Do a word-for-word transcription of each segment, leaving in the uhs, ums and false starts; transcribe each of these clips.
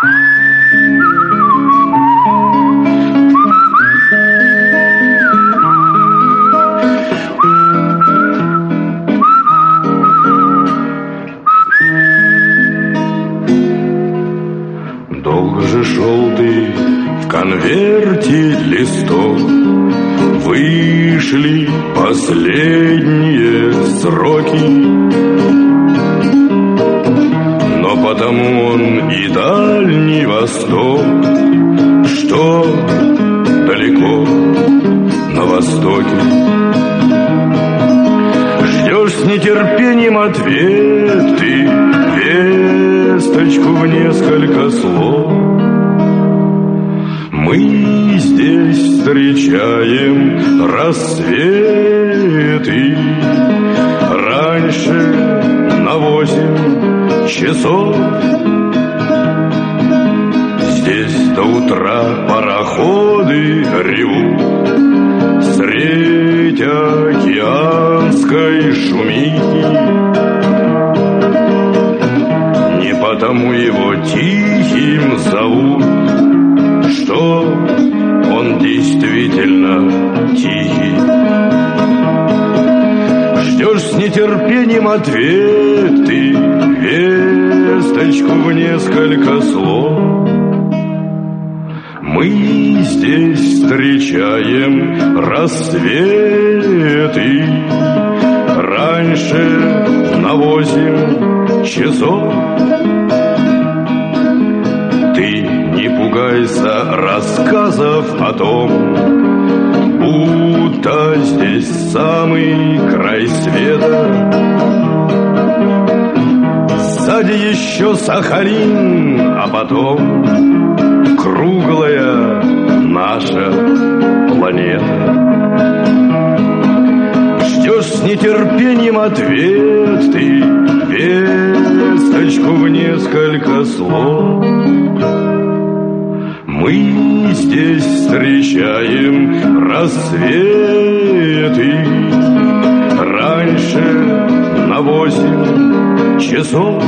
Долго же шел ты в конверте листов, вышли последние сроки, но потому он и Дальний Восток, что далеко на востоке. Ждешь с нетерпением ответ ты, весточку в несколько слов. Мы здесь встречаем рассветы раньше на восемь часов. Здесь до утра пароходы ревут средь океанской шумихи. Не потому его тихим зовут, что он действительно тихий. Ждешь с нетерпением ответ ты, весточку в несколько слов. Мы здесь встречаем рассветы раньше на восемь часов. Не пугайся рассказов о том, будто здесь самый край света. Сзади еще Сахалин, а потом круглая наша планета. Ждешь с нетерпением ответ ты, весточку в несколько слов. Мы здесь встречаем рассветы раньше на восемь часов.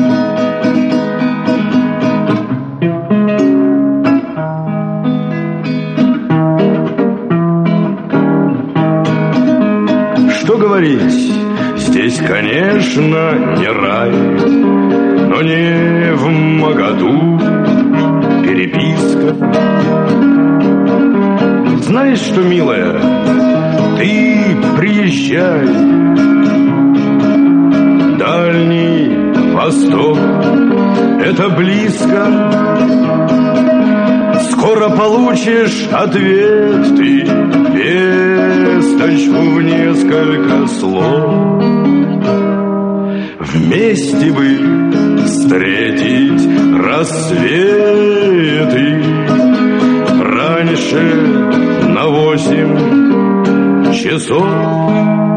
Что говорить, здесь, конечно, не рай, но не в Магаду переписка. Знаешь что, милая, ты приезжай. Дальний Восток — это близко. Скоро получишь ответ ты, весточку в несколько слов. Вместе бы встретить рассветы раньше на восемь часов.